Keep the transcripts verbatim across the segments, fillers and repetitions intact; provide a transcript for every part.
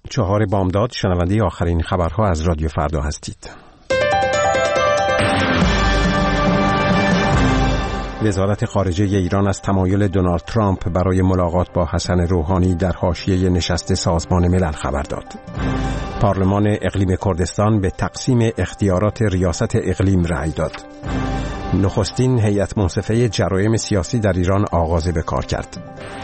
چهار بامداد شنونده آخرین خبرها از رادیو فردا هستید. وزارت خارجه ایران از تمایل دونالد ترامپ برای ملاقات با حسن روحانی در حاشیه نشست سازمان ملل خبر داد. پارلمان اقلیم کردستان به تقسیم اختیارات ریاست اقلیم رأی داد. نخستین هیئت منصفه جرایم سیاسی در ایران آغاز به کار کرد.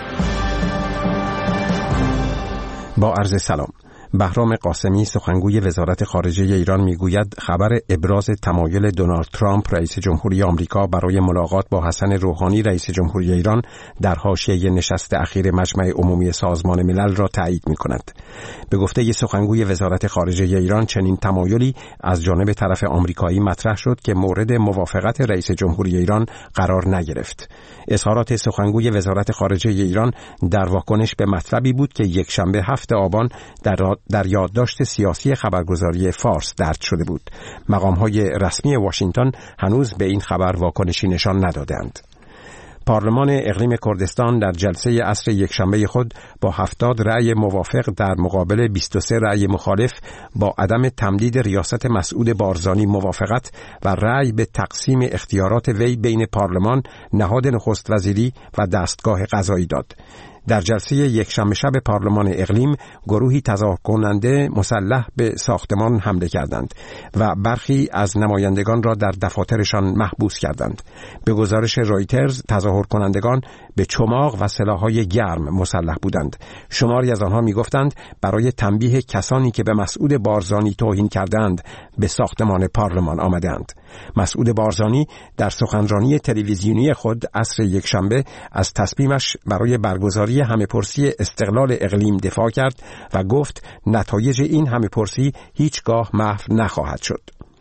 با عرض سلام. بهرام قاسمی سخنگوی وزارت خارجه ایران میگوید خبر ابراز تمایل دونالد ترامپ رئیس جمهوری آمریکا برای ملاقات با حسن روحانی رئیس جمهوری ایران در حاشیه نشست اخیر مجمع عمومی سازمان ملل را تایید می‌کند. به گفته سخنگوی وزارت خارجه ایران چنین تمایلی از جانب طرف آمریکایی مطرح شد که مورد موافقت رئیس جمهوری ایران قرار نگرفت. اظهارات سخنگوی وزارت خارجه ایران در واکنش به مطلبی بود که یک شنبه هفتم آبان در در یادداشت سیاسی خبرگزاری فارس درج شده بود. مقام‌های رسمی واشنگتن هنوز به این خبر واکنشی نشان ندادند. پارلمان اقلیم کردستان در جلسه عصر یکشنبه خود با هفتاد رأی موافق در مقابل بیست و سه رأی مخالف با عدم تمدید ریاست مسعود بارزانی موافقت و رأی به تقسیم اختیارات وی بین پارلمان، نهاد نخست وزیری و دستگاه قضایی داد. در جلسه یکشنبه شب پارلمان اقلیم گروهی تظاهر کننده مسلح به ساختمان حمله کردند و برخی از نمایندگان را در دفاترشان محبوس کردند. به گزارش رایترز تظاهر کنندگان به چماق و سلاح‌های گرم مسلح بودند. شماری از آنها می‌گفتند برای تنبیه کسانی که به مسعود بارزانی توهین کردند به ساختمان پارلمان آمدند. مسعود بارزانی در سخنرانی تلویزیونی خود عصر یکشنبه از تصمیمش برای برگزاری همه‌پرسی استقلال اقلیم دفاع کرد و گفت نتایج این همه‌پرسی هیچگاه محو نخواهد شد.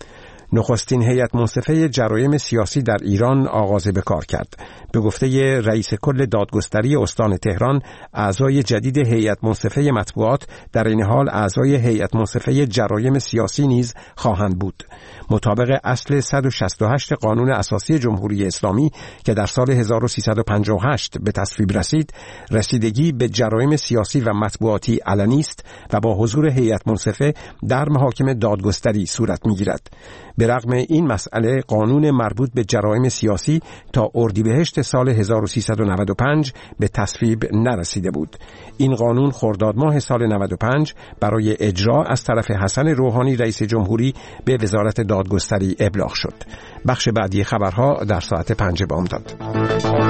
نخستین هیئت منصفه جرایم سیاسی در ایران آغاز به کار کرد. به گفته رئیس کل دادگستری استان تهران، اعضای جدید هیئت منصفه مطبوعات در این حال اعضای هیئت منصفه جرایم سیاسی نیز خواهند بود. مطابق اصل صد و شصت و هشت قانون اساسی جمهوری اسلامی که در سال هزار و سیصد و پنجاه و هشت به تصویب رسید، رسیدگی به جرایم سیاسی و مطبوعاتی علنی است و با حضور هیئت منصفه در محاکم دادگستری صورت می‌گیرد. به رغم این مسئله قانون مربوط به جرایم سیاسی تا اردیبهشت سال هزار و سیصد و نود و پنج به تصویب نرسیده بود. این قانون خرداد ماه سال نود و پنج برای اجرا از طرف حسن روحانی رئیس جمهوری به وزارت دادگستری ابلاغ شد. بخش بعدی خبرها در ساعت پنج بامداد.